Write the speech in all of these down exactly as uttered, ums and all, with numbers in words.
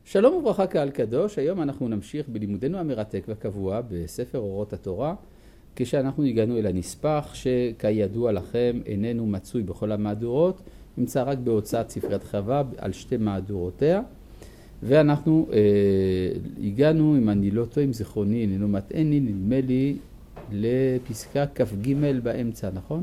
שלום וברכה קהל קדוש, היום אנחנו נמשיך בלימודנו המרתק והקבוע בספר אורות התורה, כשאנחנו הגענו אל הנספח שכידוע לכם איננו מצוי בכל המהדורות, נמצא רק בהוצאת ספריית חווה על שתי מהדורותיה, ואנחנו אה, הגענו, אם אני לא טועה, עם זיכרוני, איננו מטעני, נדמה לי לפסקה כף ג' באמצע, נכון?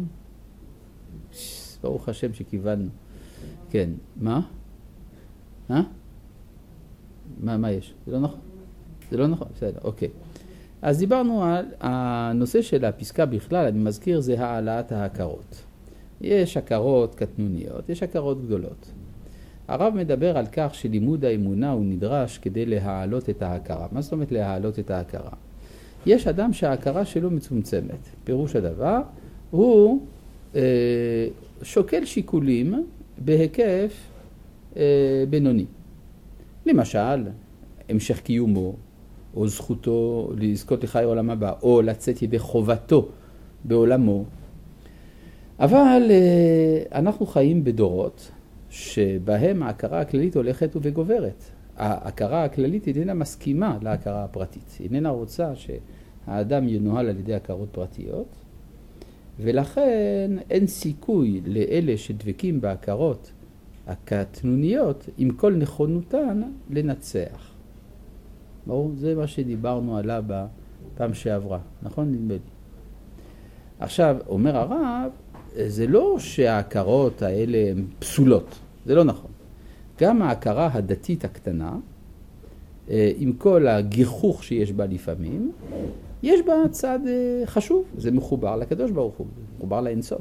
ברוך השם שכיוונו. כן, מה? אה? מה, מה יש? זה לא נכון? זה לא נכון? בסדר, אוקיי. אז דיברנו על הנושא של הפסקה בכלל, אני מזכיר, זה העלאת ההכרות. יש הכרות קטנוניות, יש הכרות גדולות. הרב מדבר על כך שלימוד האמונה הוא נדרש כדי להעלות את ההכרה. מה זאת אומרת להעלות את ההכרה? יש אדם שההכרה שלו מצומצמת. פירוש הדבר, הוא אה, שוקל שיקולים בהיקף אה, בינוני. למשל, המשך קיומו, או זכותו לזכות לחיי עולם הבא, או לצאת ידי חובתו בעולמו. אבל אנחנו חיים בדורות שבהם ההכרה הכללית הולכת וגוברת. ההכרה הכללית איננה מסכימה להכרה הפרטית. איננה רוצה שהאדם ינוהל על ידי הכרות פרטיות, ולכן אין סיכוי לאלה שדבקים בהכרות הקטנוניות עם כל נכונותן לנצח. ברור? זה מה שדיברנו עליו בפעם שעברה, נכון? נדמה לי. עכשיו, אומר הרב, זה לא שההכרות האלה הן פסולות, זה לא נכון. גם ההכרה הדתית הקטנה, עם כל הגיחוך שיש בה לפעמים, יש בה צד חשוב, זה מחובר לקדוש ברוך הוא, מחובר לאינסוף.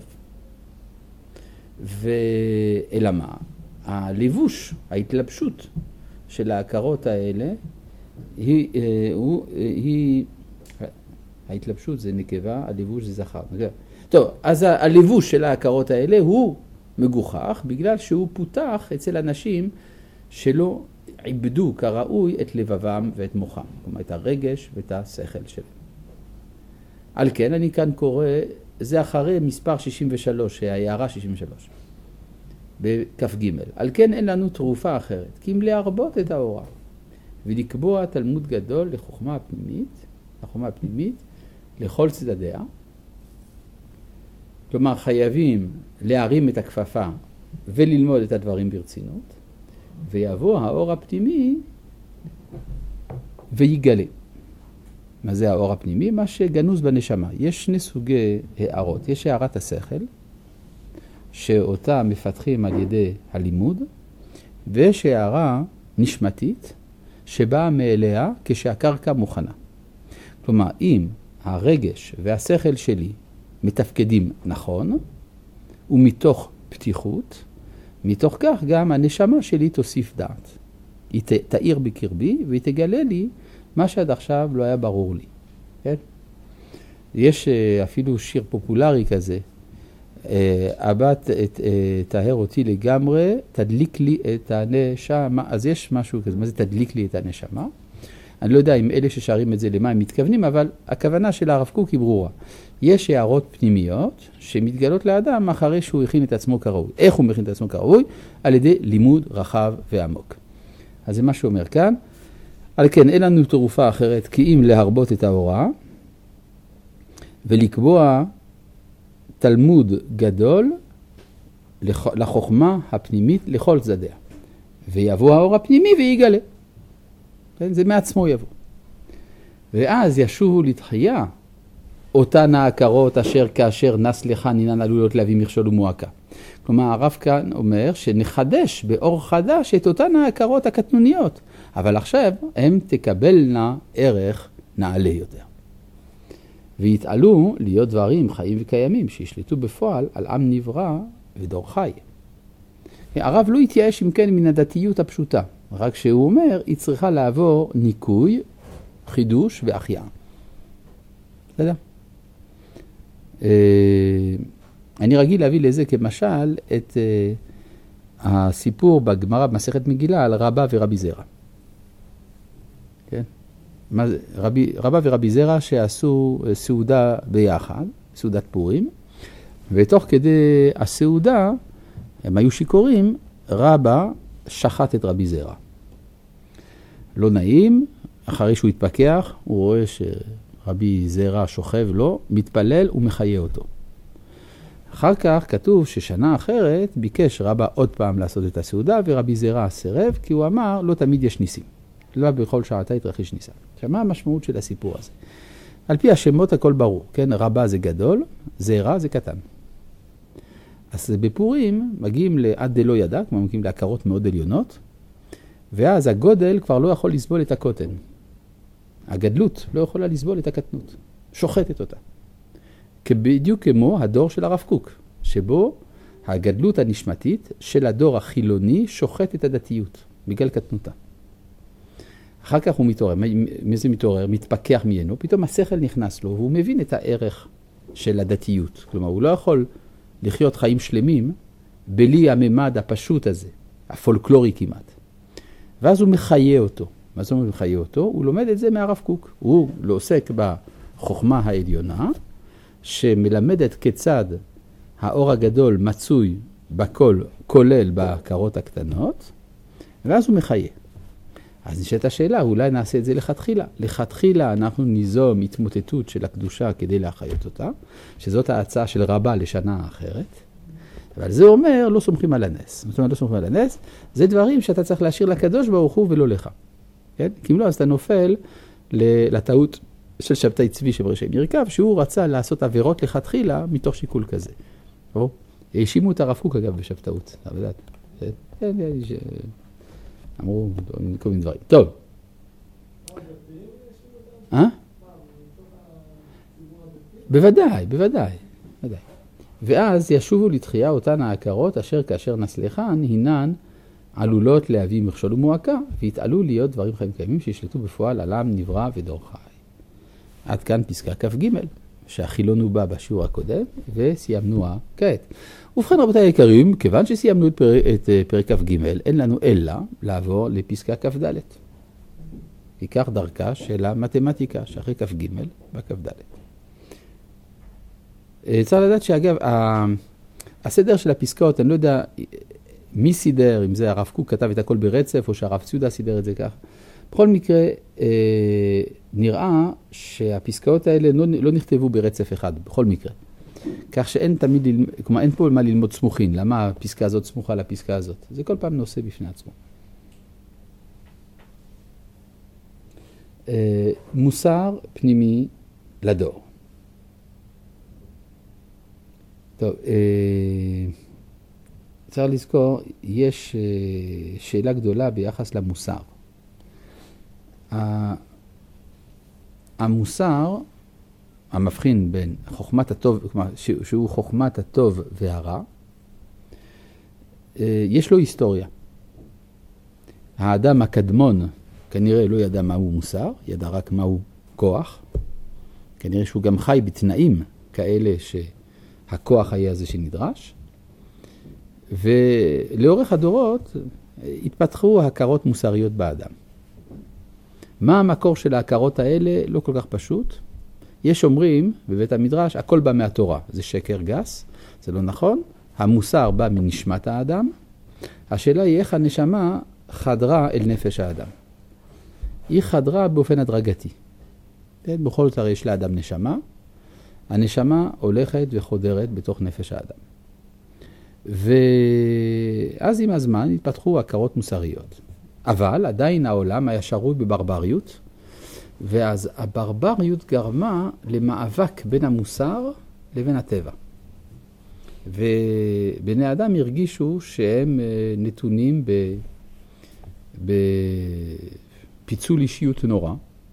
ואלא מה? הלבוש, ההתלבשות של ההכרות האלה, היא, היא, היא, ההתלבשות זה נקבה, הלבוש זה זכר. טוב, אז הלבוש של ההכרות האלה הוא מגוחך, בגלל שהוא פותח אצל אנשים שלא עיבדו כראוי את לבבם ואת מוחם, כלומר את הרגש ואת השכל שלהם. על כן, אני כאן קורא, זה אחרי מספר שישים ושלוש, ההערה שישים ושלוש. בכף ג' על כן אין לנו תרופה אחרת, כי אם להרבות את האורה ולקבוע תלמוד גדול לחוכמה הפנימית, לחוכמה הפנימית, לכל צדדיה. כלומר, חייבים להרים את הכפפה וללמוד את הדברים ברצינות, ויבוא האור הפנימי ויגלה. מה זה האור הפנימי? מה שגנוז בנשמה. יש שני סוגי הערות. יש הערת השכל, שאותה מפתחים על ידי הלימוד, ויש הערה נשמתית שבאה מאליה כשהקרקע מוכנה. כלומר, אם הרגש והשכל שלי מתפקדים נכון, ומתוך פתיחות, מתוך כך גם הנשמה שלי תוסיף דעת. היא תאיר בקרבי והיא תגלה לי מה שעד עכשיו לא היה ברור לי. כן? יש אפילו שיר פופולרי כזה, הבת תאהר אותי לגמרי, תדליק לי את הנשמה. אז יש משהו כזה, מה זה תדליק לי את הנשמה? אני לא יודע אם אלה ששרים את זה למה הם מתכוונים, אבל הכוונה של הרב קוק היא ברורה. יש הערות פנימיות שמתגלות לאדם אחרי שהוא הכין את עצמו כראוי. איך הוא מכין את עצמו כראוי? על ידי לימוד רחב ועמוק. אז זה מה שאומר כאן. על כן, אין לנו תרופה אחרת כי אם להרבות את ההוראה ולקבוע תלמוד גדול לחוכמה הפנימית לכל צדדיה. ויבוא האור הפנימי ויגלה. זה מעצמו יבוא. ואז ישובו לתחייה אותן ההכרות אשר כאשר נס לך נינן עלולות להביא מכשול ומועקה. כלומר, הרב כאן אומר שנחדש באור חדש את אותן ההכרות הקטנוניות. אבל עכשיו הם תקבלנה ערך נעלה יותר. ויתעלו להיות דברים חיים וקיימים שישלטו בפועל על עם נברא ודור חי. הרב לא התייאש אם כן מן הדתיות הפשוטה, רק שהוא אומר היא צריכה לעבור ניקוי, חידוש והחייאה. בסדר? אני רגיל להביא לזה כמשל את הסיפור בגמרא במסכת מגילה על רבא ורבי זרע. כן? מה זה? רבי, רבא ורבי זרע שעשו סעודה ביחד, סעודת פורים, ותוך כדי הסעודה, הם היו שיכורים, רבא שחט את רבי זרע. לא נעים, אחרי שהוא התפכח, הוא רואה שרבי זרע שוכב לו, מתפלל ומחיה אותו. אחר כך כתוב ששנה אחרת ביקש רבא עוד פעם לעשות את הסעודה, ורבי זרע סירב, כי הוא אמר, לא תמיד יש ניסים. לא בכל שעתה יתרחש ניסה. עכשיו, מה המשמעות של הסיפור הזה? על פי השמות הכל ברור, כן? רבא זה גדול, זרע זה קטן. אז בפורים מגיעים לעד דלא ידע, כמו מגיעים להכרות מאוד עליונות, ואז הגודל כבר לא יכול לסבול את הקוטן. הגדלות לא יכולה לסבול את הקטנות, שוחטת אותה. בדיוק כמו הדור של הרב קוק, שבו הגדלות הנשמתית של הדור החילוני שוחט את הדתיות, בגלל קטנותה. אחר כך הוא מתעורר, מי זה מתעורר? מתפכח ממנו, פתאום השכל נכנס לו, והוא מבין את הערך של הדתיות. כלומר, הוא לא יכול לחיות חיים שלמים בלי הממד הפשוט הזה, הפולקלורי כמעט. ואז הוא מחיה אותו. מה זאת אומרת מחיה אותו? הוא לומד את זה מהרב קוק. הוא לא עוסק בחוכמה העליונה, שמלמדת כיצד האור הגדול מצוי בכל, כולל בהכרות הקטנות, ואז הוא מחיה. אז נשאלת השאלה, אולי נעשה את זה לכתחילה. לכתחילה אנחנו ניזום התמוטטות של הקדושה כדי להחיות אותה, שזאת ההצעה של רבא לשנה אחרת. אבל זה אומר, לא סומכים על הנס. זאת אומרת, לא סומכים על הנס, זה דברים שאתה צריך להשאיר לקדוש ברוך הוא ולא לך. כן? כי אם לא, אז אתה נופל לטעות של שבתאי צבי שבראשי מרכב, שהוא רצה לעשות עבירות לכתחילה מתוך שיקול כזה. או, האשימו את הרב קוק אגב בשבתאות, אתה יודעת. כן, אמרו כל מיני דברים. טוב. אה? בוודאי, בוודאי. בוודאי. ואז ישובו לתחייה אותן ההכרות אשר כאשר נסלחן הינן עלולות להביא מכשול ומועקה, והתעלו להיות דברים חיים קיימים שישלטו בפועל עלם נברא ודור חי. עד כאן פסקה כ"ג, שהחילון הוא בא בשיעור הקודם, וסיימנו כעת. ובכן רבותיי היקרים, כיוון שסיימנו את פרק, את פרק כ"ג, אין לנו אלא לעבור לפסקה כ"ד. ייקח דרכה של המתמטיקה, שאחרי כ"ג בכ"ד. צריך לדעת שאגב, הסדר של הפסקאות, אני לא יודע מי סידר, אם זה הרב קוק כתב את הכל ברצף, או שהרב ציודה סידר את זה כך. בכל מקרה, נראה שהפסקאות האלה לא, לא נכתבו ברצף אחד, בכל מקרה. כך שאין תמיד, כלומר, אין פה מה ללמוד סמוכין. למה הפסקה הזאת סמוכה לפסקה הזאת? זה כל פעם נושא בפני עצמו. מוסר פנימי לדור. טוב, צריך לזכור, יש שאלה גדולה ביחס למוסר. המוסר, המבחין בין חוכמת הטוב, כלומר, שהוא חוכמת הטוב והרע, יש לו היסטוריה. האדם הקדמון כנראה לא ידע מהו מוסר, ידע רק מהו כוח. כנראה שהוא גם חי בתנאים כאלה שהכוח היה זה שנדרש. ולאורך הדורות התפתחו הכרות מוסריות באדם. מה המקור של ההכרות האלה? לא כל כך פשוט. יש אומרים בבית המדרש, הכל בא מהתורה. זה שקר גס, זה לא נכון. המוסר בא מנשמת האדם. השאלה היא איך הנשמה חדרה אל נפש האדם. היא חדרה באופן הדרגתי. בכל זאת הרי יש לאדם נשמה. הנשמה הולכת וחודרת בתוך נפש האדם. ואז עם הזמן התפתחו הכרות מוסריות. אבל עדיין העולם היה שרוי בברבריות, ואז הברבריות גרמה למאבק בין המוסר לבין הטבע. ובני האדם הרגישו שהם נתונים בפיצול אישיות נורא,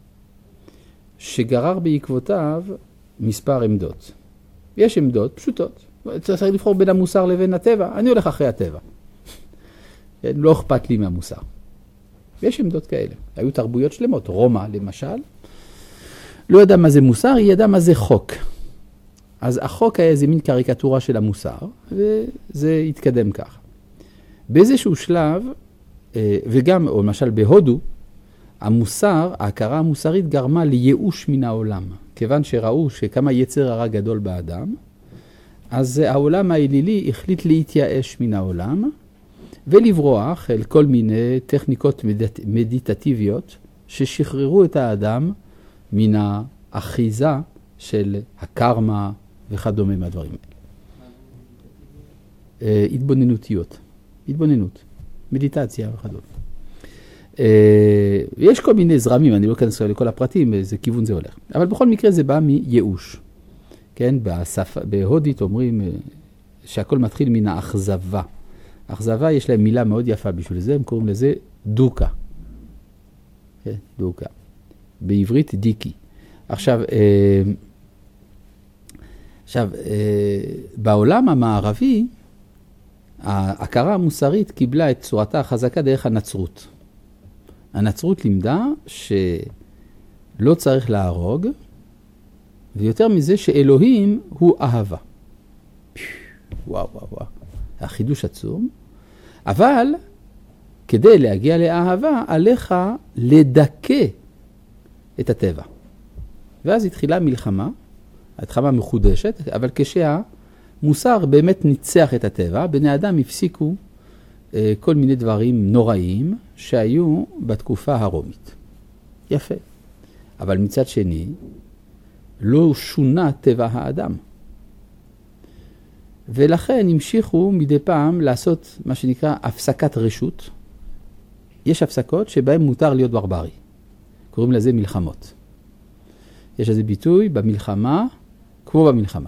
שגרר בעקבותיו מספר עמדות. יש עמדות פשוטות. צריך לבחור בין המוסר לבין הטבע. אני הולך אחרי הטבע. לא אכפת לי מהמוסר. יש עמדות כאלה. היו תרבויות שלמות. רומא, למשל, לא ידע מה זה מוסר, היא ידע מה זה חוק. אז החוק היה איזה מין קריקטורה של המוסר, וזה התקדם כך. באיזשהו שלב, וגם, או למשל בהודו, המוסר, ההכרה המוסרית גרמה לייאוש מן העולם. כיוון שראו שכמה יצר הרע גדול באדם, אז העולם האלילי החליט להתייאש מן העולם, ולברוח אל כל מיני טכניקות מדיט... מדיטטיביות ששחררו את האדם מן האחיזה של הקרמה וכדומה מהדברים האלה. התבוננותיות, התבוננות, מדיטציה וכדומה. יש כל מיני זרמים, אני לא אכנס לכל הפרטים, באיזה כיוון זה הולך. אבל בכל מקרה זה בא מייאוש. כן, בשפה, בהודית אומרים שהכל מתחיל מן האכזבה. אכזבה יש להם מילה מאוד יפה בשביל זה, הם קוראים לזה דוקה. כן, דוקה. בעברית דיקי. עכשיו, עכשיו, בעולם המערבי, ההכרה המוסרית קיבלה את צורתה החזקה דרך הנצרות. הנצרות לימדה שלא צריך להרוג, ויותר מזה שאלוהים הוא אהבה. וואו, וואו, וואו. החידוש עצום. אבל כדי להגיע לאהבה, עליך לדכא את הטבע. ואז התחילה מלחמה, התחמה מחודשת, אבל כשהמוסר באמת ניצח את הטבע, בני אדם הפסיקו אה, כל מיני דברים נוראים שהיו בתקופה הרומית. יפה. אבל מצד שני, לא שונה טבע האדם. ולכן המשיכו מדי פעם לעשות מה שנקרא הפסקת רשות. יש הפסקות שבהן מותר להיות ברברי. קוראים לזה מלחמות. יש איזה ביטוי במלחמה, כמו במלחמה.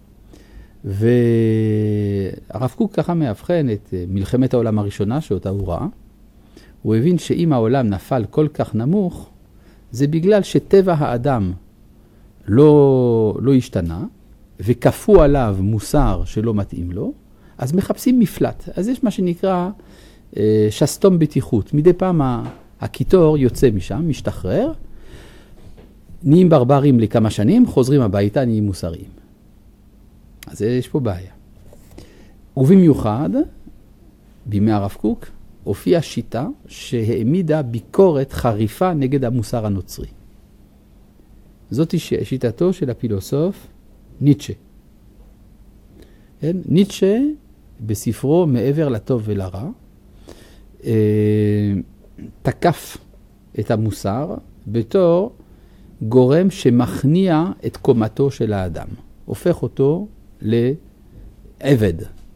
והרב קוק ככה מאבחן את מלחמת העולם הראשונה שאותה הוא ראה. הוא הבין שאם העולם נפל כל כך נמוך, זה בגלל שטבע האדם לא, לא השתנה, וכפו עליו מוסר שלא מתאים לו, אז מחפשים מפלט. אז יש מה שנקרא אה, שסתום בטיחות. מדי פעם הקיטור יוצא משם, משתחרר, נהיים ברברים לכמה שנים, חוזרים הביתה, נהיים מוסריים. אז יש פה בעיה. ובמיוחד, בימי הרב קוק, הופיעה שיטה שהעמידה ביקורת חריפה נגד המוסר הנוצרי. זאת שיטתו של הפילוסוף ניטשה. כן? ניטשה, בספרו מעבר לטוב ולרע, תקף את המוסר בתור גורם שמכניע את קומתו של האדם. הופך אותו לעבד.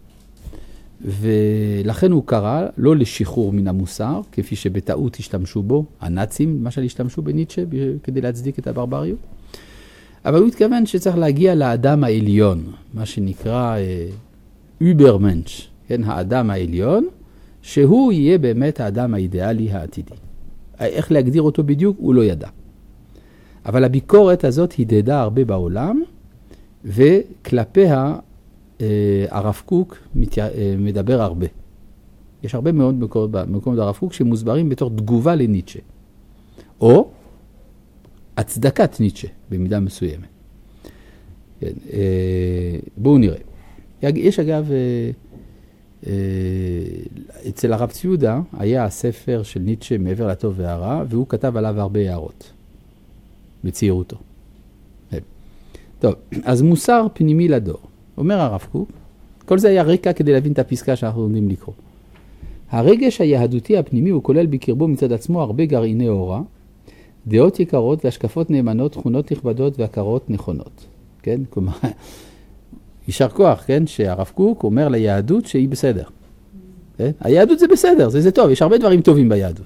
ולכן הוא קרא לא לשחרור מן המוסר, כפי שבטעות השתמשו בו, הנאצים, למשל השתמשו בניטשה כדי להצדיק את הברבריות. אבל הוא התכוון שצריך להגיע לאדם העליון, מה שנקרא אוברמנש, כן, האדם העליון, שהוא יהיה באמת האדם האידיאלי העתידי. איך להגדיר אותו בדיוק, הוא לא ידע. אבל הביקורת הזאת הידדה הרבה בעולם, וכלפיה הרב קוק מדבר הרבה. יש הרבה מאוד מקומות הרב קוק שמוסברים בתור תגובה לניטשה. או הצדקת ניטשה במידה מסוימת. כן, בואו נראה. יש אגב, אצל הרב ציודה היה הספר של ניטשה מעבר לטוב והרע, והוא כתב עליו הרבה הערות בצעירותו. טוב, אז מוסר פנימי לדור. אומר הרב קוק, כל זה היה רקע כדי להבין את הפסקה שאנחנו לומדים לקרוא. הרגש היהדותי הפנימי הוא כולל בקרבו מצד עצמו הרבה גרעיני אורה, דעות יקרות והשקפות נאמנות, תכונות נכבדות והכרות נכונות. כן? כלומר, יישר כוח, כן? שהרב קוק אומר ליהדות שהיא בסדר. כן? היהדות זה בסדר, זה, זה טוב, יש הרבה דברים טובים ביהדות.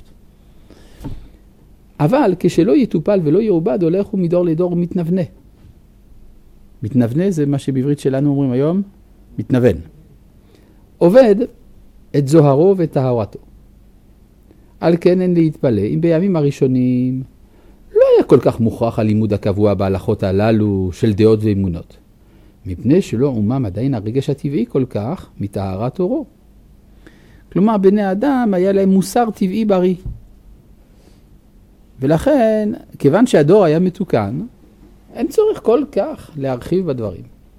אבל כשלא יטופל ולא יעובד, הולך הוא מדור לדור מתנבנה. מתנבנה זה מה שבעברית שלנו אומרים היום, מתנבן. עובד את זוהרו ואת טהרתו. על כן אין להתפלא, אם בימים הראשונים לא היה כל כך מוכרח הלימוד הקבוע בהלכות הללו של דעות ואמונות. מפני שלא עומם עדיין הרגש הטבעי כל כך מטהרת אורו. כלומר, בני אדם היה להם מוסר טבעי בריא. ולכן, כיוון שהדור היה מתוקן, אין צורך כל כך להרחיב בדברים.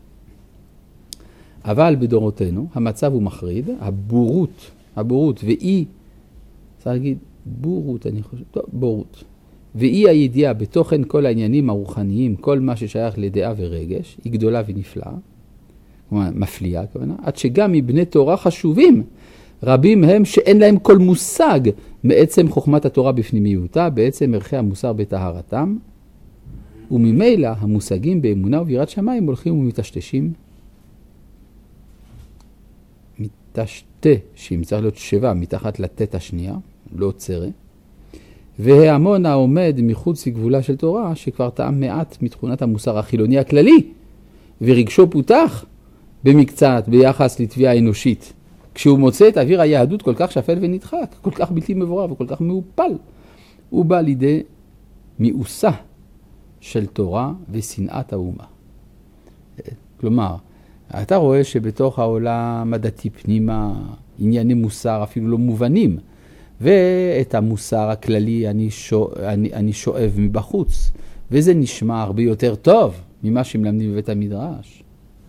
אבל בדורותינו, המצב הוא מחריד, הבורות, הבורות ואי, צריך להגיד, בורות, אני חושב, טוב, בורות. ואי הידיעה בתוכן כל העניינים הרוחניים, כל מה ששייך לדעה ורגש, היא גדולה ונפלאה, כלומר, מפליאה, כמובן, עד שגם מבני תורה חשובים, רבים הם שאין להם כל מושג מעצם חוכמת התורה בפנימיותה, בעצם ערכי המוסר בטהרתם, וממילא המושגים באמונה וביראת שמיים הולכים ומטשטשים. מטשטשים, צריך להיות שבע מתחת לתת השנייה, לא צרה. וההמון העומד מחוץ לגבולה של תורה, שכבר טעם מעט מתכונת המוסר החילוני הכללי, ורגשו פותח במקצת ביחס לתביעה האנושית. כשהוא מוצא את אוויר היהדות כל כך שפל ונדחק, כל כך בלתי מבורר וכל כך מעופל, הוא בא לידי מיאוסה של תורה ושנאת האומה. כלומר, אתה רואה שבתוך העולם הדתי פנימה ענייני מוסר אפילו לא מובנים, ואת המוסר הכללי אני, שואב, אני, אני שואב מבחוץ, וזה נשמע הרבה יותר טוב ממה שמלמדים בבית המדרש.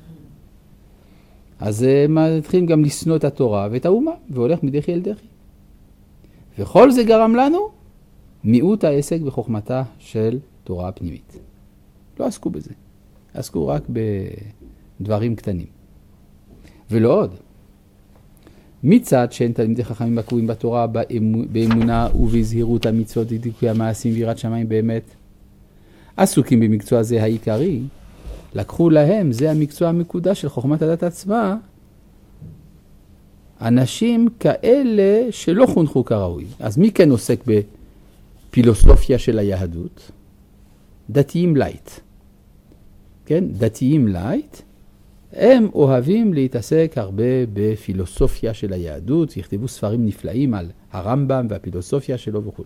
אז מתחילים גם לשנוא את התורה ואת האומה, והולך מדחי אל דחי. וכל זה גרם לנו מיעוט העסק בחוכמתה של תורה פנימית. לא עסקו בזה, עסקו רק בדברים קטנים. ולא עוד. מצד שאין תלמידי חכמים הקרואים בתורה באמונה ובזהירות המצוות ודיקוי המעשים ויראת שמיים באמת, עסוקים במקצוע זה העיקרי, לקחו להם, זה המקצוע המקודש של חוכמת הדת עצמה, אנשים כאלה שלא חונכו כראוי. אז מי כן עוסק בפילוסופיה של היהדות? דתיים לייט. כן, דתיים לייט, הם אוהבים להתעסק הרבה בפילוסופיה של היהדות, יכתבו ספרים נפלאים על הרמב"ם והפילוסופיה שלו וכו'.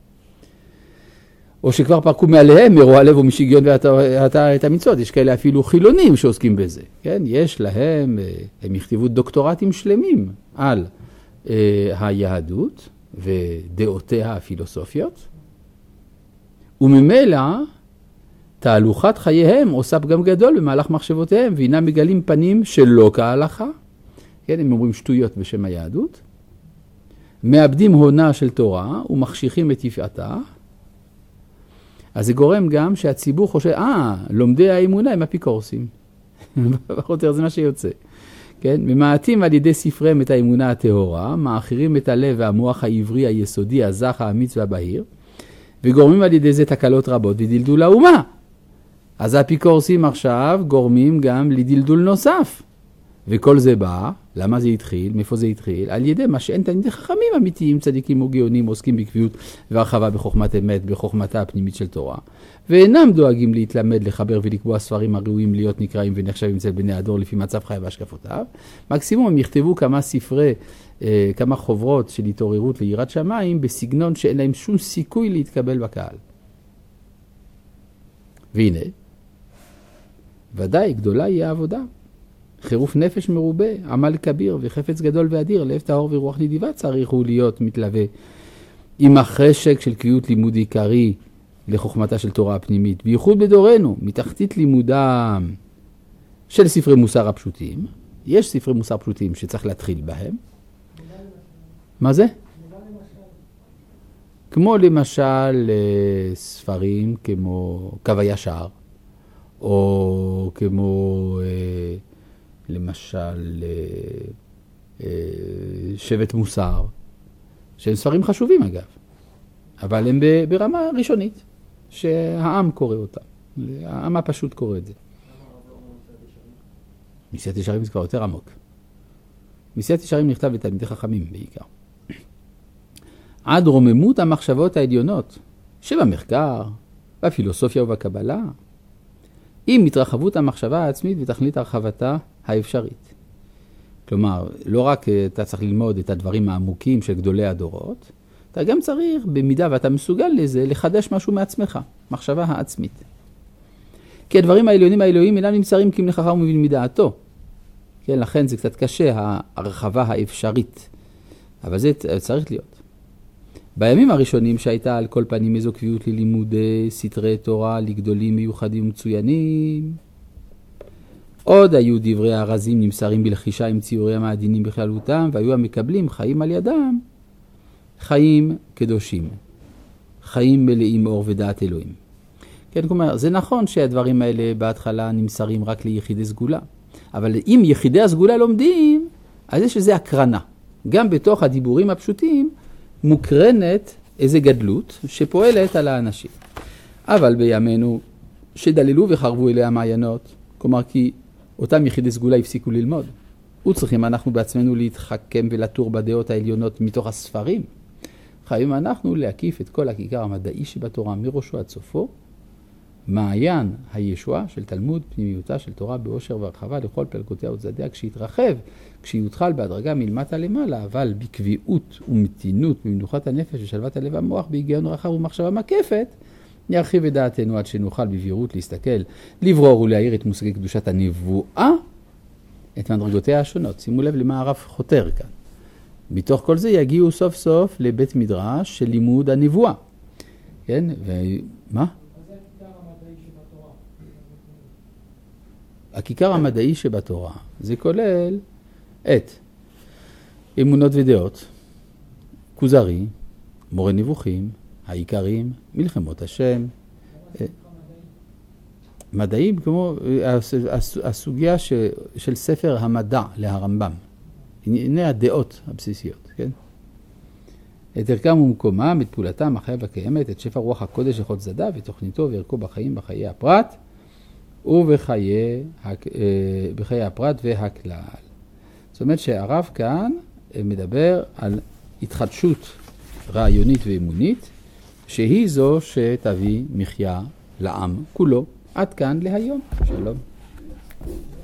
או שכבר פרקו מעליהם מרוע הלב ומשיגיון ואת המצוות. יש כאלה אפילו חילונים שעוסקים בזה. כן? יש להם, הם יכתבו דוקטורטים שלמים על אה, היהדות ודעותיה הפילוסופיות. וממילא תהלוכת חייהם עושה פגם גדול במהלך מחשבותיהם, והנה מגלים פנים שלא כהלכה. כן? הם אומרים שטויות בשם היהדות. מאבדים הונה של תורה ומחשיכים את יפעתה. אז זה גורם גם שהציבור חושב, אה, לומדי האמונה הם אפיקורסים. פחות או יותר זה מה שיוצא. כן? ממעטים על ידי ספריהם את האמונה הטהורה, מאחרים את הלב והמוח העברי היסודי, הזך, האמיץ והבהיר, וגורמים על ידי זה תקלות רבות ודלדול האומה. אז האפיקורסים עכשיו גורמים גם לדלדול נוסף. וכל זה בא, למה זה התחיל, מאיפה זה התחיל? על ידי מה שאין תלמידי חכמים אמיתיים, צדיקים וגאונים, עוסקים בקביעות והרחבה בחוכמת אמת, בחוכמתה הפנימית של תורה. ואינם דואגים להתלמד, לחבר ולקבוע ספרים הראויים להיות נקראים ונחשבים אצל בני הדור לפי מצב חי והשקפותיו. מקסימום הם יכתבו כמה ספרי, אה, כמה חוברות של התעוררות ליראת שמיים, בסגנון שאין להם שום סיכוי להתקבל בקהל. והנה, ודאי גדולה היא העבודה. חירוף נפש מרובה, עמל כביר וחפץ גדול ואדיר, לב טהור ורוח נדיבה צריך הוא להיות מתלווה עם החשק של קביעות לימוד עיקרי לחוכמתה של תורה הפנימית, בייחוד בדורנו, מתחתית לימודם של ספרי מוסר הפשוטים. יש ספרי מוסר פשוטים שצריך להתחיל בהם. מה זה? כמו למשל ספרים כמו קו הישר, או כמו למשל שבט מוסר, שהם ספרים חשובים אגב, אבל הם ברמה ראשונית, שהעם קורא אותם, העם הפשוט קורא את זה. מסיעת ישרים זה כבר יותר עמוק. מסיעת ישרים נכתב לתלמידי חכמים בעיקר. עד רוממות המחשבות העליונות, שבמחקר, בפילוסופיה ובקבלה, עם התרחבות המחשבה העצמית ותכלית הרחבתה האפשרית. כלומר, לא רק אתה צריך ללמוד את הדברים העמוקים של גדולי הדורות, אתה גם צריך, במידה ואתה מסוגל לזה, לחדש משהו מעצמך, מחשבה העצמית. כי הדברים העליונים האלוהים אינם נמסרים כי מלחכם ומבין מדעתו. כן, לכן זה קצת קשה, ההרחבה האפשרית. אבל זה צריך להיות. בימים הראשונים שהייתה על כל פנים איזו קביעות ללימודי סתרי תורה לגדולים מיוחדים ומצוינים, עוד היו דברי הרזים נמסרים בלחישה עם ציורי המעדינים בכללותם, והיו המקבלים חיים על ידם, חיים קדושים, חיים מלאים אור ודעת אלוהים. כן, כלומר, זה נכון שהדברים האלה בהתחלה נמסרים רק ליחידי סגולה, אבל אם יחידי הסגולה לומדים, אז יש איזו הקרנה. גם בתוך הדיבורים הפשוטים מוקרנת איזו גדלות שפועלת על האנשים. אבל בימינו שדללו וחרבו אליה המעיינות, כלומר כי אותם יחידי סגולה הפסיקו ללמוד. וצריכים אנחנו בעצמנו להתחכם ולטור בדעות העליונות מתוך הספרים. חייבים אנחנו להקיף את כל הכיכר המדעי שבתורה מראשו עד סופו, מעיין הישועה של תלמוד פנימיותה של תורה באושר והרחבה לכל פלגותיה וצדדיה, כשיתרחב, כשיותחל בהדרגה מלמטה למעלה, אבל בקביעות ומתינות במנוחת הנפש ושלוות הלב המוח, בהיגיון רחב ומחשבה מקפת, ירחיב את דעתנו עד שנוכל בבהירות להסתכל, לברור ולהאיר את מושגי קדושת הנבואה, את מדרגותיה השונות. שימו לב למה הרב חותר כאן. מתוך כל זה יגיעו סוף סוף לבית מדרש של לימוד הנבואה. כן? ומה? הכיכר המדעי שבתורה, זה כולל את אמונות ודעות, כוזרי, מורה נבוכים, העיקרים, מלחמות השם, מדעים כמו הסוגיה של ספר המדע להרמב"ם, ענייני הדעות הבסיסיות, כן? את ערכם ומקומם, את פעולתם החיה והקיימת, את שפע רוח הקודש לכל צדדיו, ותוכניתו וערכו בחיים, בחיי הפרט, ובחיי בחיי הפרט והכלל. זאת אומרת שהרב כאן מדבר על התחדשות רעיונית ואמונית, שהיא זו שתביא מחיה לעם כולו. עד כאן להיום. שלום.